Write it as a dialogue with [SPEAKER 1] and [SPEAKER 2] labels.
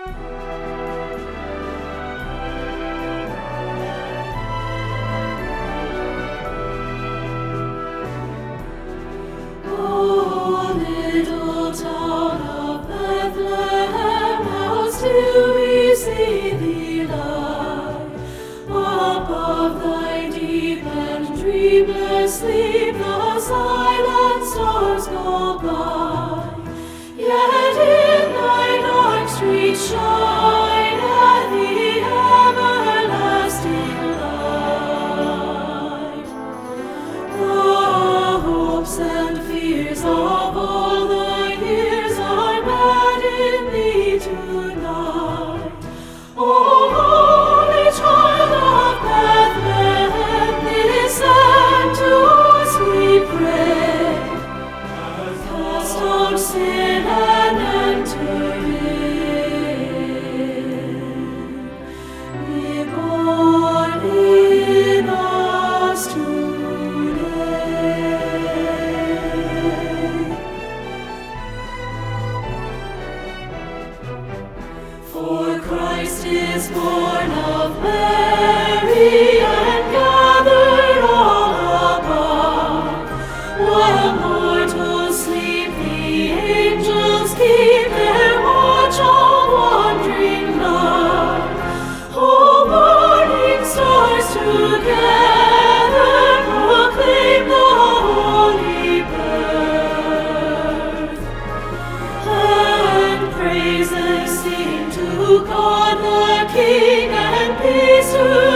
[SPEAKER 1] Little town of Bethlehem, how still we see thee lie. Above thy deep and dreamless sleep, the silent stars go by. Yet in thy dark street shineth the everlasting light. The hopes and fears of all the years are met in thee tonight. O holy child of Bethlehem, listen to us, we pray. Cast out sin and enter in. Be born in us today. For Christ is born of Mary and gathered all above. While mortals sleep, the angels keep their watch on wandering love. O morning stars together proclaim the holy birth, and praises sing to God the King, and peace to